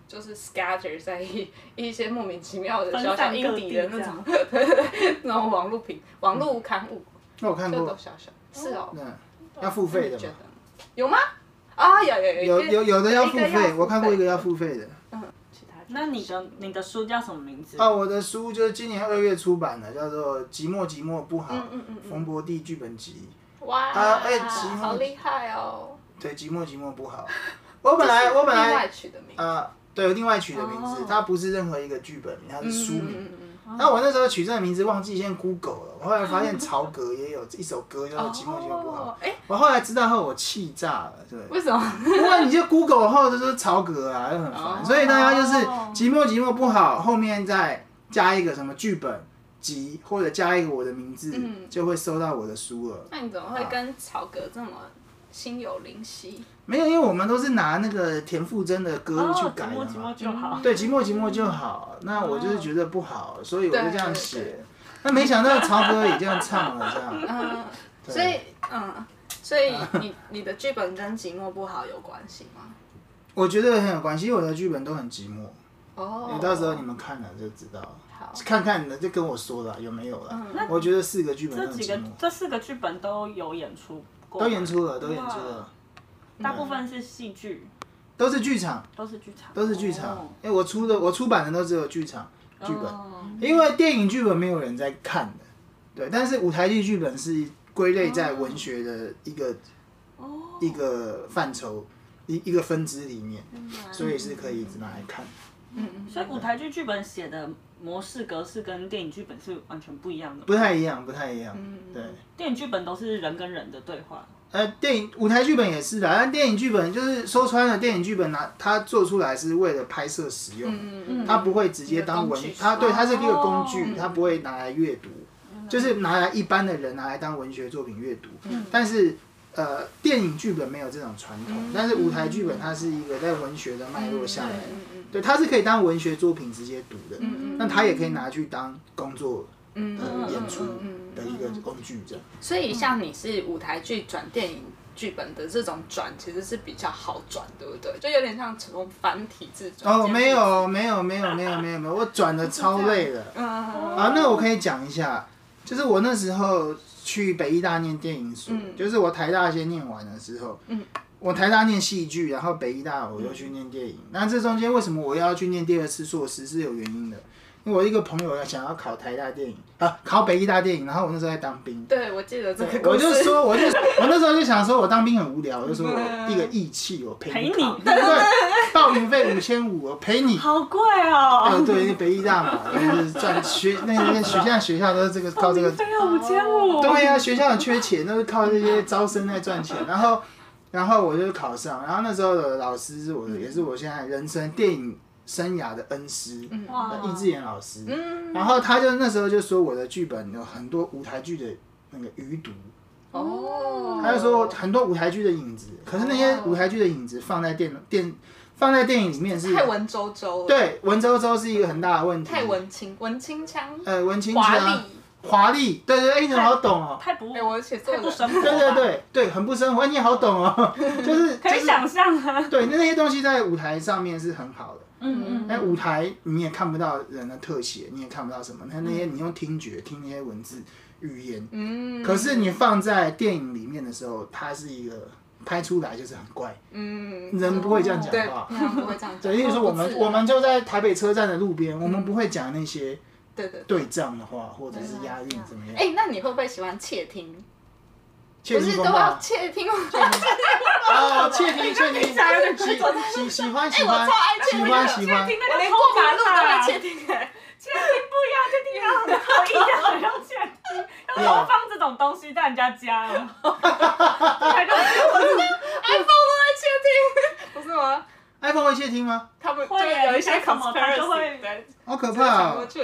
就是 scatter 在一些莫名其妙的小小分散各阴底的地那种，那种网络刊物， 那我看过就都，小小，是哦， 要付费的嘛。 你觉得有吗？啊，有的要付一个费，我看过一个要付费的。 其他那你的书叫什么名字？ 我的书就是今年2月出版的，叫做《寂寞寂寞不好》，冯博弟剧本集。 哇，好厉害哦！ 对，寂寞寂寞不好。我本来另外取的名字， 对，另外取的名字，它不是任何一个剧本名，它是书名。 嗯那我那时候取这个名字忘记先 Google 了，我后来发现曹格也有一首歌叫做《寂寞寂寞不好》，我后来知道后我气炸了，对。 为什么？ 因为你就 Google 后就是曹格啊，就很烦，所以大家就是寂寞寂寞不好，后面再加一个什么剧本集，或者加一个我的名字，就会收到我的书了。 那你怎么会跟曹格这么心有灵犀？ 没有，因为我们都是拿那个田馥甄的歌去改的嘛。 寂寞就好。 对，寂寞寂寞就好。那我就是觉得不好，所以我就这样写。那没想到曹格也这样唱了，这样。 所以你的剧本跟寂寞不好有关系吗？ 我觉得很有关系，因为我的剧本都很寂寞。 哦。 到时候你们看了就知道。 好。 看看的就跟我说了，有没有了？我觉得4个剧本都很寂寞。 这4个剧本都有演出过。 都演出了。 大部分是戏剧。 都是剧场。 都是剧场。 都是剧场。因为我出版的都只有剧场剧本，因为电影剧本没有人在看的，对。但是舞台剧剧本是归类在文学的一个范畴，一个分支里面，所以是可以拿来看。 所以舞台剧剧本写的模式格式跟电影剧本是完全不一样的。 不太一样。对。 电影剧本都是人跟人的对话。 舞台剧本也是的，但电影剧本就是说穿了，电影剧本它做出来是为了拍摄使用，它不会直接当它是一个工具，它不会拿来阅读，就是拿来一般的人拿来当文学作品阅读。但是电影剧本没有这种传统，但是舞台剧本它是一个在文学的脉络下来，对，它是可以当文学作品直接读的，那它也可以拿去当工作演出的一个工具，这样。 所以像你是舞台剧转电影剧本的这种转，其实是比较好转，对不对？就有点像从繁体字转。 没有，我转的超累的。那我可以讲一下，就是我那时候去北艺大念电影所，就是我台大先念完的时候，我台大念戏剧，然后北艺大我又去念电影。那这中间为什么我要去念第2次硕士是有原因的。因为我一个朋友想要考台大电影考北艺大电影，然后我那时候在当兵。 对，我记得这个故事。 我那时候就想说，我当兵很无聊，我就说我一个义气，我陪你考，对不对？报名费5500，我陪你。 好贵哦。 对，北艺大嘛，就是赚学校都是这个靠这个。 费要5500。 对呀，学校很缺钱，都是靠这些招生在赚钱。然后我就考上，然后那时候的老师也是我现在人生电影生涯的恩师，易智言老师。然后他就那时候就说我的剧本有很多舞台剧的那个余毒。他就说很多舞台剧的影子，可是那些舞台剧的影子放在电影里面是太文绉绉了。 对，文绉绉是一个很大的问题。 太文青腔。 文青腔。华丽，对，你怎么好懂哦？ 太不， 我写作不生活。 对，很不生活，你也好懂哦，就是可以想象啊。 对，那些东西在舞台上面是很好的。舞台你也看不到人的特写，你也看不到什么，那些你用听觉听那些文字语言。可是你放在电影里面的时候，它是一个拍出来就是很怪。人不会这样讲话。 不会这样讲。 对，例如说我们就在台北车站的路边，我们不会讲那些。对仗的话，或者是押韵怎么样？ 那你会不会喜欢窃听？ 窃听风暴。 不是都要窃听吗？ 窃听，喜欢。 我超爱窃听。我连过马路都会窃听。 窃听不一样，窃听要很刻意的想要窃听，要放这种东西在人家家了。iPhone 都在窃听，不是吗 ？iPhone 会窃听吗？ 他们就有一些 conspiracy， 会， 好可怕。 过去了。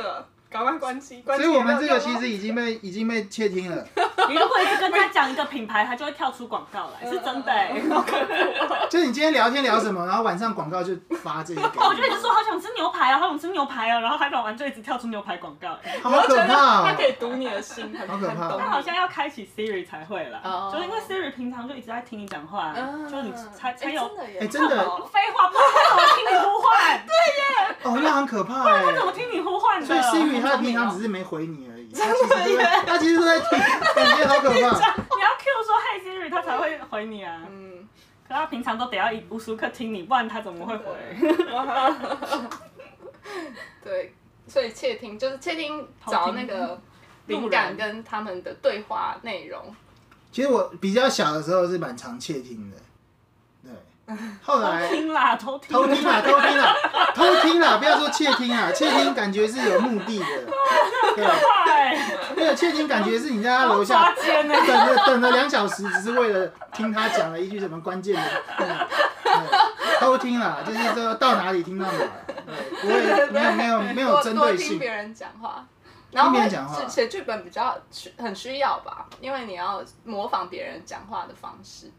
赶快关机。 所以我们这个其实已经被窃听了。 你如果一直跟他讲一个品牌，他就会跳出广告来，是真的就是你今天聊天聊什么，然后晚上广告就发这些给你。 我就一直说好想吃牛排啊，好想吃牛排啊，然后他聊完就一直跳出牛排广告。 好可怕他可以读你的心， 好可怕。 他好像要开启 Siri 才会啦，就是因为 Siri 平常就一直在听你讲话，就是你才有。 真的。 废话，不然他怎么听你呼唤？ 对耶。 哦，那很可怕不然他怎么听你呼唤的？ 所以 Siri 他平常只是没回你而已，他其实都在听，感觉好可怕。 你要 Q 说 Hey Siri， 他才会回你啊。可他平常都得要无时无刻听你，不然他怎么会回？ 对，所以窃听就是窃听找那个灵感跟他们的对话内容。 其实我比较小的时候是蛮常窃听的，对。后来偷听啦，不要说窃听啊，窃听感觉是有目的的，对，那个窃听感觉是你在他楼下等了2小时，只是为了听他讲了一句什么关键的，偷听啦，就是说到哪里听到哪，不会没有针对性。 多听别人讲话，然后写剧本比较很需要吧，因为你要模仿别人讲话的方式。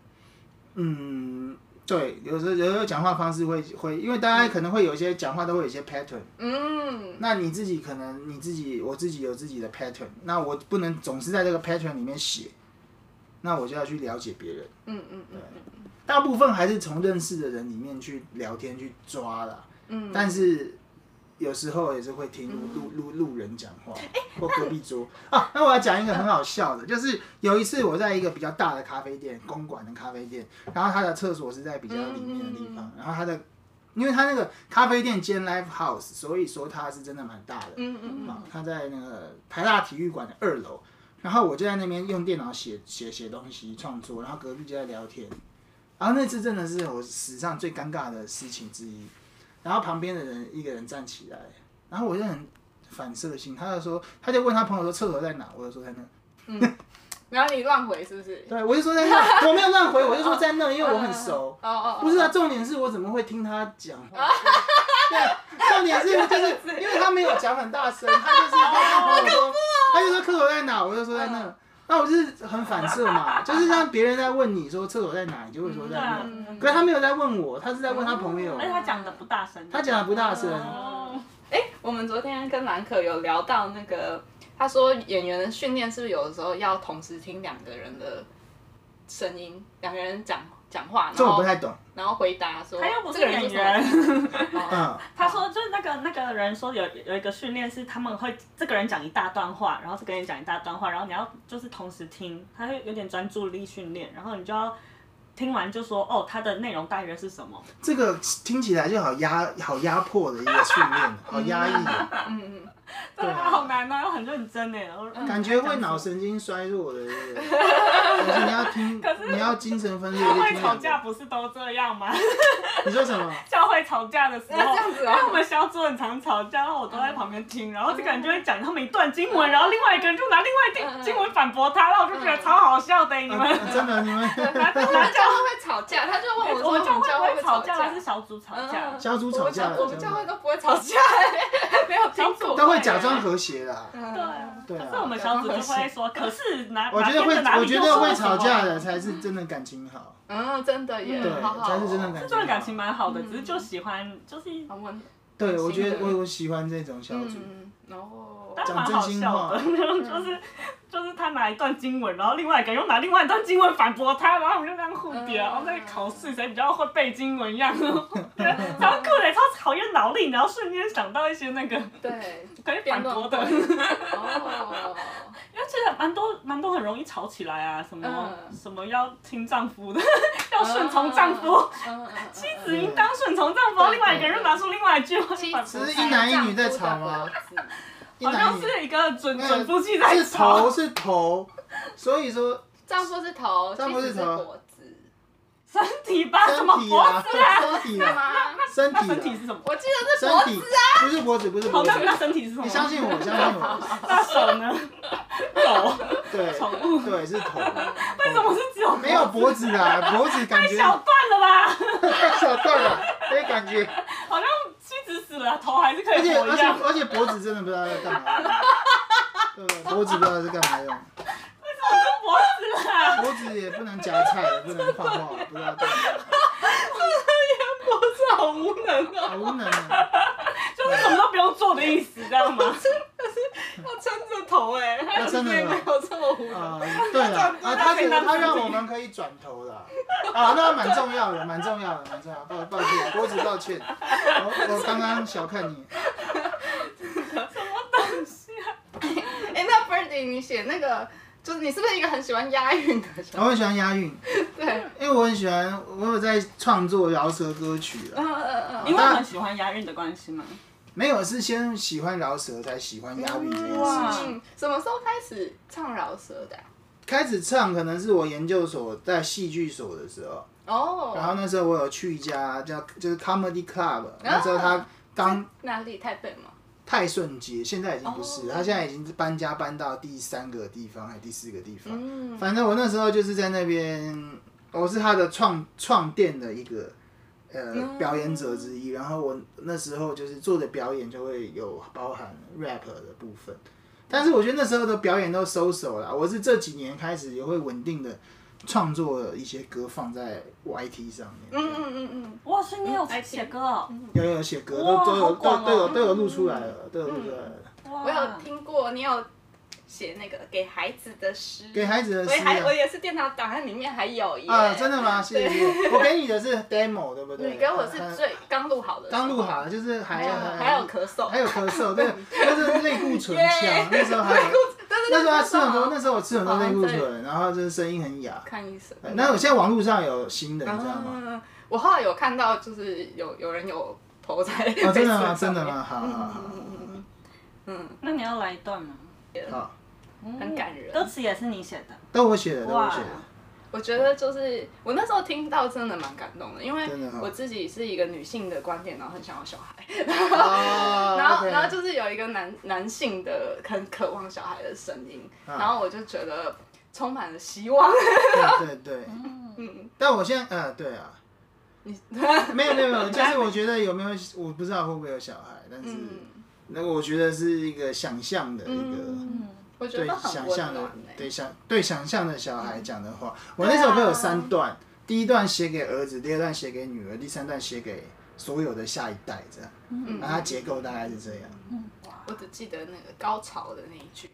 对，有时候讲话方式会，因为大家可能会有一些讲话都会有一些 pattern。那你自己可能我自己有自己的 pattern， 那我不能总是在这个 pattern 里面写，那我就要去了解别人。对，大部分还是从认识的人里面去聊天去抓啦。但是有时候也是会听路人讲话，或隔壁桌啊。那我要讲一个很好笑的，就是有一次我在一个比较大的咖啡店，公馆的咖啡店，然后它的厕所是在比较里面的地方，然后因为它那个咖啡店兼 live house， 所以说它是真的蛮大的。它在那个台大体育馆的2楼，然后我就在那边用电脑写东西创作，然后隔壁就在聊天，然后那次真的是我史上最尴尬的事情之一。然后旁边的一个人站起来，然后我就很反射性，他就问他朋友说厕所在哪，我就说在那。 然后你乱回是不是？ 对，我就说在那，我没有乱回，我就说在那，因为我很熟。不是啊，重点是我怎么会听他讲话？对，重点是就是因为他没有讲很大声，他就说厕所在哪，我就说在那。那我就是很反射嘛，就是让别人在问你说厕所在哪，你就会说在那。可是他没有在问我，他是在问他朋友。 而且他讲的不大声。 我们昨天跟兰可有聊到那个，他说演员的训练是不是有的时候要同时听2个人的声音，2个人讲话， 这我不太懂。 然后回答说， 他又不是演员。他说就是那个人说有一个训练是他们会这个人讲一大段话，然后这个人讲一大段话，然后你要就是同时听，他会有点专注力训练，然后你就要听完就说哦，它的内容大约是什么。 这个听起来就好压迫的一个训练，好压抑。 对啊，好难啊，又很认真哎， 感觉会脑神经衰弱的。可是你要听，你要精神分裂。 教会吵架不是都这样吗？ 你说什么？ 教会吵架的时候， 这样子啊， 因为我们小组很常吵架，然后我都在旁边听，然后这个人就会讲他们一段经文，然后另外一个人就拿另外一经文反驳他，然后我就觉得超好笑的，你们真的你们。 哪教会会吵架？他就问我说：“ 我们教会会吵架还是小组吵架？” 小组吵架， 我们教会都不会吵架，没有听过。 都会假装和谐啦。 对啊。可是我们小组就会说，可是我觉得会吵架的才是真的感情好。 真的耶， 对，才是真的感情好。 真的感情蛮好的，只是就喜欢就是。 对，我觉得我喜欢这种小组。 讲真心话，就是他拿一段经文，然后另外一个人又拿另外一段经文反驳他，然后我们就这样互屌，然后在考试谁比较会背经文一样，超酷的，超考验脑力，然后瞬间想到一些那个对可以反驳的。因为其实蛮多很容易吵起来啊，什么要听丈夫的，要顺从丈夫，妻子应当顺从丈夫，另外一个人又拿出另外一句话反驳。 是一男一女在吵吗？ 好像是一个准夫妻在吵。 是头，所以说丈夫是头，妻子是脖子。 身体吧？什么脖子啊？ 身体啊？身体是什么？ 我记得是脖子啊。 不是脖子，不是脖子。 那身体是什么？ 你相信我。 那手呢？狗。 对。宠物。对，是头。 为什么是只有？ 没有脖子啦，脖子感觉。 太小段了吧？ 太小段了，感觉。 好像妻子死了，头还是可以活一样。 而且脖子真的不知道在干嘛用，对不对？脖子不知道是干嘛用。 为什么是脖子啦？ 脖子也不能夹菜，也不能画画，不知道干嘛。 脖子好无能哦， 好无能啊！ 就是什么都不用做的意思，知道吗？ 要撑着头哎，他其实也没有这么无能。 对了，他让我们可以转头的，那蛮重要的，蛮重要。抱歉，脖子抱歉，我刚刚小看你。 什么东西啊？ 那 Birdy 你写那个，就是你是不是一个很喜欢押韵的人？ 我很喜欢押韵， 对， 因为我很喜欢，我有在创作饶舌歌曲因为很喜欢押韵的关系吗？ 没有，是先喜欢饶舌，才喜欢押韵这件事情。 什么时候开始唱饶舌的？ 开始唱可能是我研究所在戏剧所的时候。然后那时候我有去一家就是 Comedy Club， 那时候他刚哪里？台北吗？ 泰顺街，现在已经不是，他现在已经搬家搬到第3个地方还是第4个地方。反正我那时候就是在那边，我是他的创店的一个表演者之一。然后我那时候就是做的表演就会有包含 rap 的部分，但是我觉得那时候的表演都收手了。我是这几年开始也会稳定的创作一些歌放在 YT 上面。 哇，所以你有写歌哦？ 有写歌，都有录出来了， 我有听过，你有写那个给孩子的诗。 给孩子的诗。 我也是电脑档案里面还有耶。 真的吗？谢谢。我给你的是 demo， 对不对？ 你给我是最刚录好的。 刚录好的，就是还有咳嗽。 还有咳嗽，对，那是类固醇枪，那时候还有。那时候他吃很多，那时候我吃很多类固醇，然后就是声音很哑。 看医生。 那我现在网络上有新的，你知道吗？ 我后来有看到，就是有人有投在。 真的吗？真的吗？好。 那你要来一段吗？ 好。 很感人。 歌词也是你写的？ 都我写的。 我觉得就是我那时候听到真的蛮感动的，因为我自己是一个女性的观点，然后很想要小孩，然后就是有一个男性的很渴望小孩的声音，然后我就觉得充满了希望。 对。但我现在对啊，没有，就是我觉得有没有，我不知道会不会有小孩，但是那个我觉得是一个想象的一个。 我觉得很温暖对想象的小孩讲的话，我那首歌有3段，第1段写给儿子，第2段写给女儿，第3段写给所有的下一代，这样。然后它结构大概是这样。 我只记得那个高潮的那一句。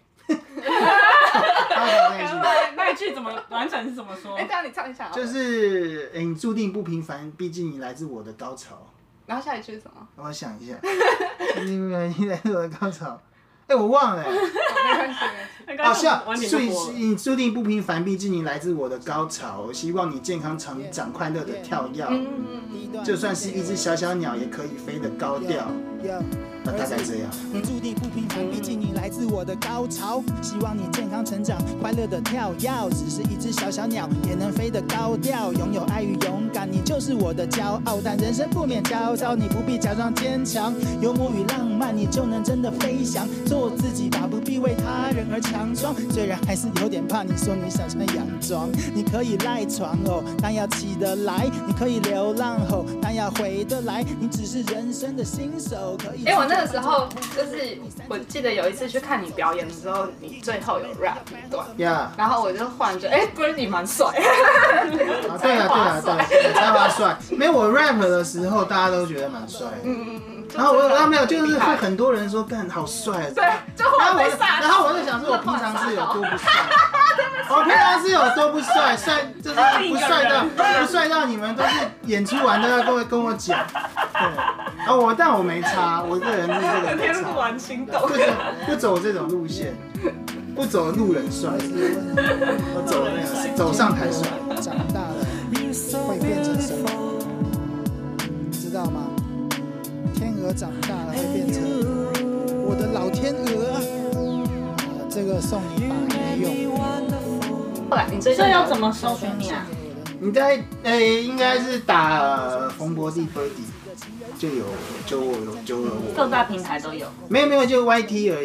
那一句怎么完整是怎么说？ 这样你唱一下。 就是你注定不平凡，毕竟你来自我的高潮。 然后下一句是什么？ 我想一下。你来自我的高潮。我忘了。 没关系。 所以你注定不平凡，毕竟你来自我的高潮。我希望你健康成长，快乐的跳跃。就算是一只小小鸟，也可以飞得高调。大概这样。 你注定不平凡，毕竟你来自我的高潮。希望你健康成长，快乐的跳跃。只是一只小小鸟，也能飞得高调。拥有爱与勇敢，你就是我的骄傲。但人生不免焦躁，你不必假装坚强。幽默与浪漫，你就能真的飞翔。做自己吧，不必为他人而强装。虽然还是有点怕，你说你想穿洋装。你可以赖床哦，但要起得来。你可以流浪吼，但要回得来。你只是人生的新手。 我那个时候就是我记得有一次去看你表演的时候，你最后有 rap 一段，然后我就忽然觉得Birdy 蛮帅。 对啊，才华帅。没有我 rap 的时候，大家都觉得蛮帅。然后没有，就是会很多人说干好帅。 对，就忽然被杀。 然后我就想说，我平常是有多不帅。我平常是有多不帅，就是不帅到你们都是演出完都要跟我讲。对，但我没差，我个人是这个没差。 天然心动。 不走这种路线，不走路人帅，我走那个走上台帅。 长大了会变成什么？你知道吗？天鹅长大了会变成我的老天鹅。这个送你吧，没用。 后来你这要怎么搜寻你啊？ 你在应该是打冯博弟 Birdy 就有我。 各大平台都有。 没有，就 YT 而已。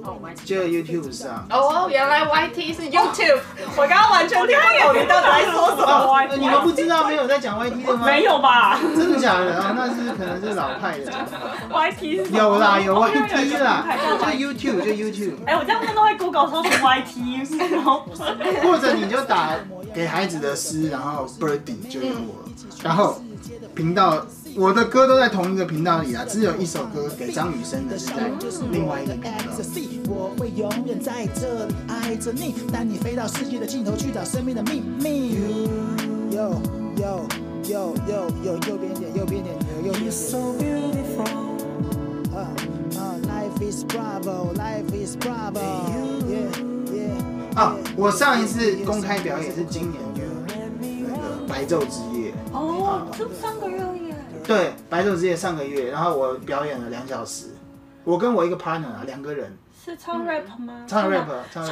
就 YouTube 上。 哦，原来 YT 是 YouTube， 我刚刚完全听不懂你到底在说什么。 你们不知道没有在讲 YT 的吗？ 没有吧？ 真的假的？那是可能是老派的讲法。 YT 是有啦，有 YT 啦，就 YouTube。 我这样看都会 Google 搜寻 YT， 然后或者你就打给孩子的诗，然后 Birdy 就有我，然后频道我的歌都在同一个频道里啊，只有一首歌给张雨生的是在另外一个频道。 我会永远在这里爱着你，带你飞到世界的尽头去找生命的秘密。右边点Life is Bravo, life is Bravo. Yeah. 我上一次公开表演是今年的那个白昼之夜。 这3个月而已。 对，白昼之夜上个月，然后我表演了2小时，我跟我一个 partner 2个人。 是唱 rap 吗？ 唱 rap 可以唱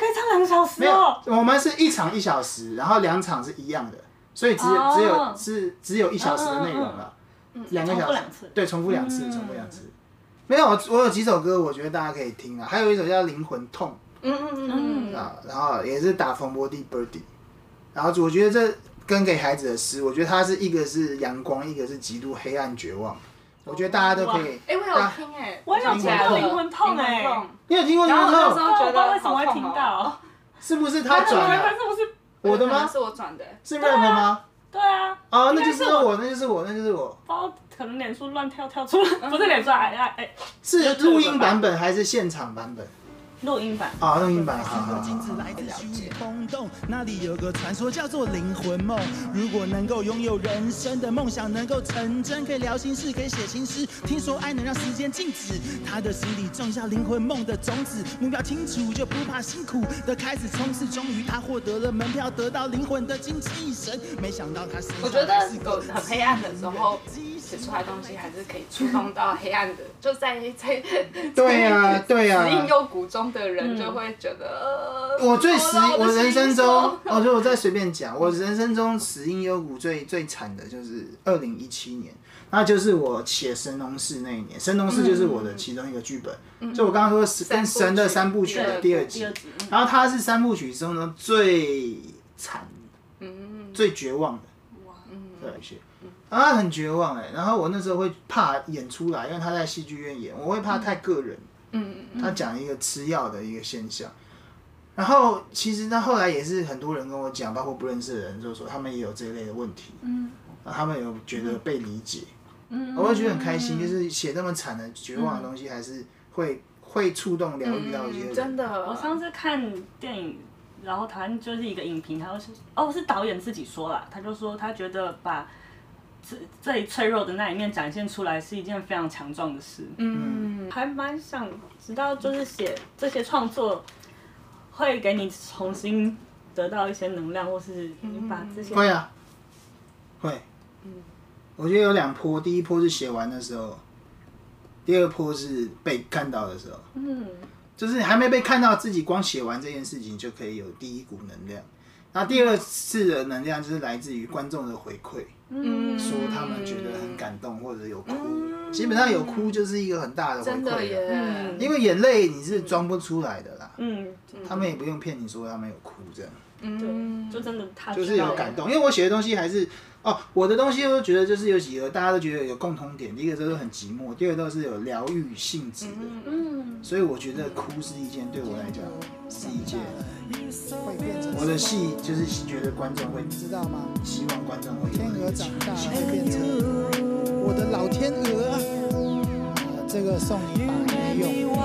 2小时没有，我们是1场1小时，然后2场是一样的，所以只有1小时的内容了，2个小时，对，重复2次。没有，我有几首歌，我觉得大家可以听啊，还有一首叫《灵魂痛》，然后也是打冯波蒂 Birdy， 然后我觉得这跟给孩子的诗，我觉得它是一个是阳光，一个是极度黑暗绝望。我觉得大家都可以。 我有听我有听过灵魂痛你有听过灵魂痛？ 然后那时候觉得为什么会听到？ 是不是他转的？ 是不是我的吗？ 是我转的。 是 rap 吗？ 对啊。 那就是我。 不知道可能脸书乱跳出来，不是脸书是录音版本还是现场版本？ 录音版录音版，好。 那里有个传说叫做灵魂梦，如果能够拥有人生的梦想能够成真，可以聊心事，可以写情诗。听说爱能让时间静止，他的心里种下灵魂梦的种子，目标清楚就不怕辛苦的开始冲刺。终于他获得了门票，得到灵魂的精气神。没想到他我觉得有很黑暗的时候写出来的东西还是可以触动到黑暗的，就在对呀， 死因幽谷中的人就会觉得， 我人生中，我再随便讲，我人生中死因幽谷最惨的就是2017年，那就是我写神农氏那一年，神农氏就是我的其中一个剧本，就我刚刚说跟神的3部曲的第2集，然后它是3部曲中最惨，最绝望的，对，然后他很绝望然后我那时候会怕演出来，因为他在戏剧院演，我会怕太个人。他讲一个吃药的一个现象，然后其实他后来也是很多人跟我讲，包括不认识的人，就说他们也有这一类的问题，他们有觉得被理解，我会觉得很开心，就是写那么惨的绝望的东西，还是会触动疗愈到一些人。 真的， 我上次看电影，然后台湾就是一个影评，他是导演自己说啦，他就说他觉得把最脆弱的那一面展现出来是一件非常强壮的事。还蛮想知道，就是写这些创作会给你重新得到一些能量，或是你把这些会啊，会。我觉得有2波，第一波是写完的时候，第2波是被看到的时候。就是还没被看到，自己光写完这件事情就可以有第一股能量。然后第2次的能量就是来自于观众的回馈，说他们觉得很感动或者有哭，基本上有哭就是一个很大的回馈， 真的耶， 因为眼泪你是装不出来的啦，他们也不用骗你说他们有哭这样， 对，就真的他就是有感动，因为我写的东西还是我的东西都觉得就是有几个大家都觉得有共同点，第一个都是很寂寞，第二个都是有疗愈性质的，所以我觉得哭是一件对我来讲是一件。我的戏就是觉得观众会知道吗？ 希望观众会天鹅长大会变成我的老天鹅，这个送你吧，没用。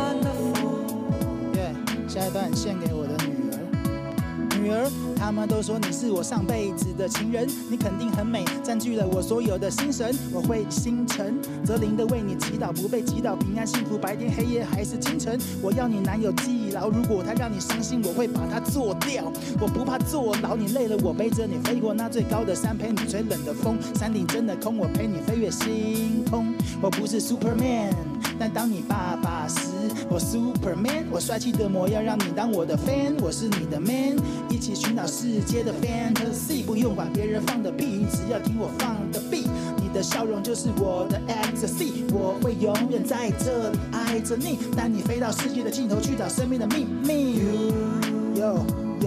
下一段献给我的女儿，他们都说你是我上辈子的情人，你肯定很美，占据了我所有的心神。我会星辰则灵的为你祈祷，不被击倒，平安幸福，白天黑夜还是清晨。我要你男友记牢，如果他让你伤心，我会把他做掉。我不怕坐牢，你累了我背着你飞过那最高的山，陪你吹冷的风。山顶真的空，我陪你飞越星空。我不是 Superman， 但当你爸爸时，我 Superman， 我帅气的模样让你当我的 fan， 我是你的 man， 一起寻找世界的 fantasy， 不用管别人放的屁，只要听我放的 beat， 你的的笑容就是我的 ecstasy， 我会永远在这里爱着你，带你飞到世界的尽头去找生命的秘密。右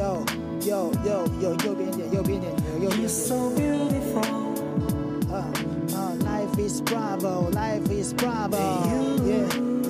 边点，右边点，右边点。Life is bravo, life is bravo. Yeah.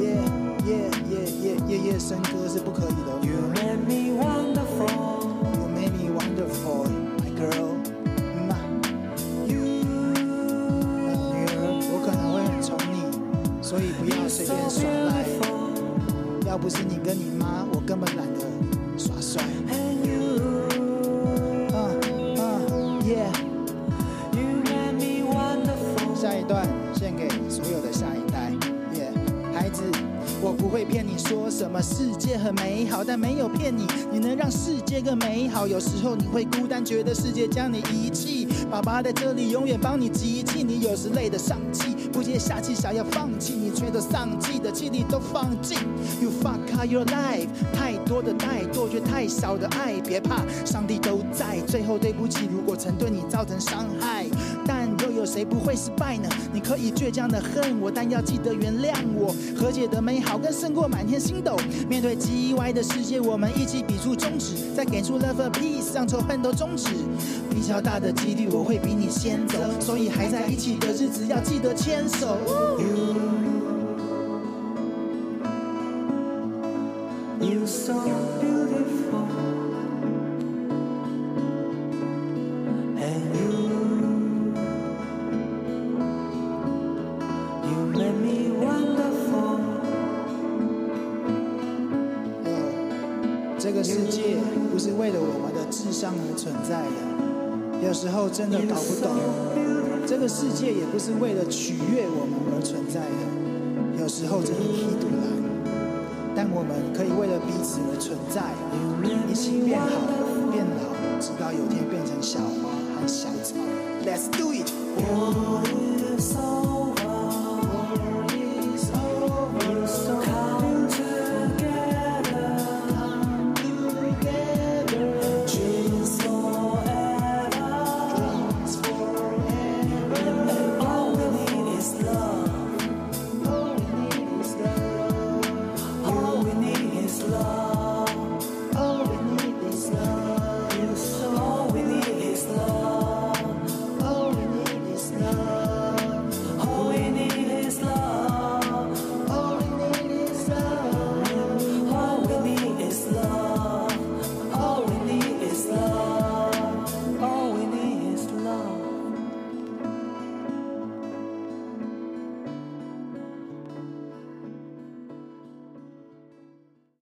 夜笙歌是不可以的。You made me wonderful, you made me wonderful, my girl. 女儿，我可能会很宠你，所以不要随便耍赖。要不是你跟你妈，我根本懒得耍帅。Yeah. 下一段献给所有的下一代。孩子，我不会骗你说什么世界很美好，但没有骗你，你能让世界更美好。有时候你会孤单，觉得世界将你遗弃，爸爸在这里永远帮你集气。你有时累得上气，不接下气，想要放弃，你却都丧气的气力都放尽。You fuck up your life， 太多的怠惰，却太少的爱。别怕，上帝都在。最后对不起，如果曾对你造成伤害，但又有谁不会失败呢？你可以倔强的恨我，但要记得原谅我。和解的美好更胜过满天星斗。面对叽歪的世界，我们一起比出中指，再给出 love and peace， 让仇恨都终止。比较大的几率我会比你先走，所以还在一起的日子要记得牵手。You so beautiful, and you made me wonderful. 这个世界不是为了我们的智商而存在的，有时候真的搞不懂。这个世界也不是为了取悦我们而存在的，有时候真的稀土蓝。但我们可以为了彼此而存在，一起变好变老，直到有天变成小花和小草。Let's do it.